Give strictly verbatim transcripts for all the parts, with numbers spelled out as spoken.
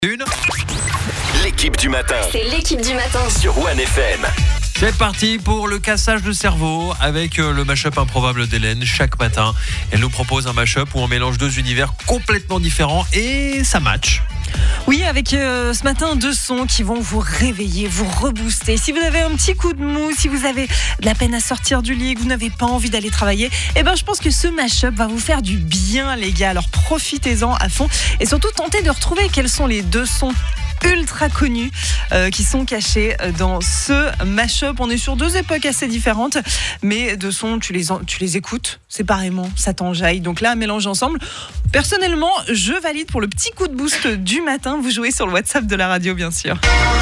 Une. L'équipe du matin C'est l'équipe du matin. sur One F M. C'est parti pour le cassage de cerveau avec le mashup improbable d'Hélène. Chaque matin, elle nous propose un mashup où on mélange deux univers complètement différents et ça match. Oui, avec euh, ce matin deux sons qui vont vous réveiller, vous rebooster. Si vous avez un petit coup de mou, si vous avez de la peine à sortir du lit, que vous n'avez pas envie d'aller travailler, eh ben je pense que ce mashup va vous faire du bien, les gars. Alors profitez-en à fond et surtout tentez de retrouver quels sont les deux sons ultra connus euh, qui sont cachés dans ce mashup. On est sur deux époques assez différentes, mais deux sons, tu les, en, tu les écoutes séparément, ça t'enjaille. Donc là, mélange ensemble. Personnellement, je valide pour le petit coup de boost du matin. Vous jouez sur le WhatsApp de la radio, bien sûr.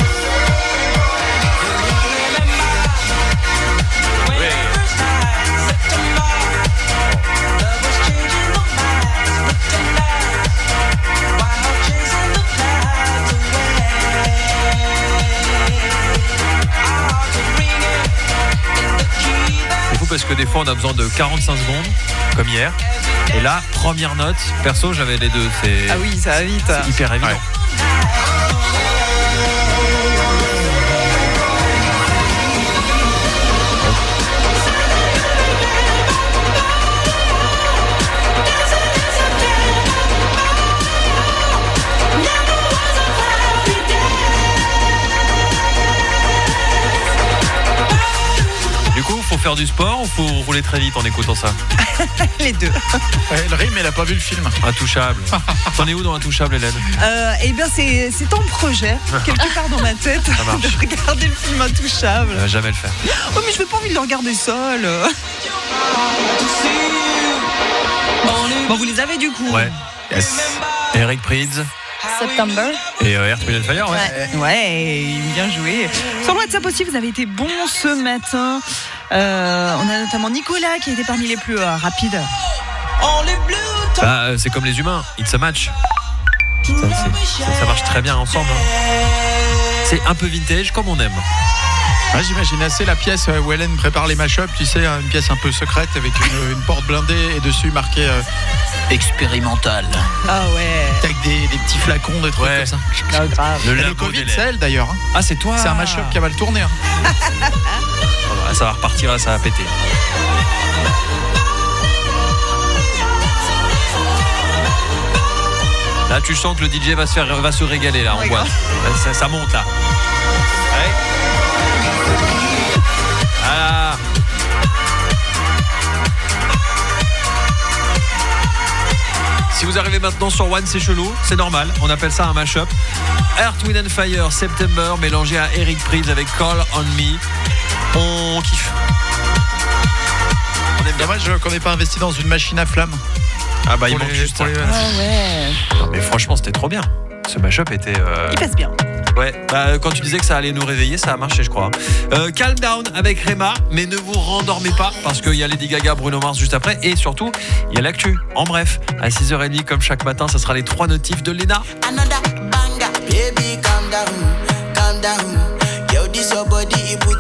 Parce que des fois on a besoin de quarante-cinq secondes comme hier et là première note perso j'avais les deux, c'est Ah oui, ça va vite, c'est hyper évident. Ouais. Du coup, faut faire du sport ou faut rouler très vite en écoutant ça? Les deux. Ouais, le rime, elle a pas vu le film. Intouchable. T'en es où dans Intouchable, Hélène? Euh, eh bien, c'est, c'est en projet, quelque part dans ma tête, marche. de regarder le film Intouchable. Elle va jamais le faire. Oh, mais je n'ai pas envie de le regarder seul. Bon, vous les avez du coup. Ouais. Yes. Eric Prydz September. et euh, Earth, Wind and Fire, ouais. Ouais, ouais, bien joué. Sur le WhatsApp aussi, vous avez été bons ce matin. Euh, on a notamment Nicolas qui a été parmi les plus euh, rapides. Bah, euh, c'est comme les humains, it's a match. Ça, c'est- ça, ça marche très bien ensemble. hein. C'est un peu vintage comme on aime. Ouais, j'imagine assez la pièce où Hélène prépare les mashups, tu sais, une pièce un peu secrète avec une, une porte blindée et dessus marqué euh, expérimental. Ah ouais. Avec des, des petits flacons, des trucs Ouais. comme ça. Ah, grave. Le Et le labo Covid, d'Hélène. c'est elle d'ailleurs. hein. Ah, c'est toi. C'est un mashup qui va le tourner. hein. Ah, ça va repartir, là, ça va péter. Là, tu sens que le D J va se, faire, va se régaler, là, en Ouais, boîte. Ça, ça monte, là. Ouais. Voilà. Si vous arrivez maintenant sur One, c'est chelou, c'est normal, on appelle ça un mashup. Earth, Wind and Fire, September, mélangé à Eric Prydz avec Call on Me. On kiffe. On aime bien. Dommage qu'on n'ait pas investi dans une machine à flammes. Ah bah il Pour manque les- juste ça. pour les- Ah ouais. Non, mais franchement, c'était trop bien. Ce mashup était... euh, Il passe bien. Ouais, bah, quand tu disais que ça allait nous réveiller, ça a marché, je crois. Euh, Calm Down avec Rema, mais ne vous rendormez pas parce qu'il y a Lady Gaga, Bruno Mars juste après. Et surtout, il y a l'actu. En bref, à six heures trente, comme chaque matin, ça sera les trois notifs de Léna. Another banger, baby, calm down, calm down. Yo, this your body, it put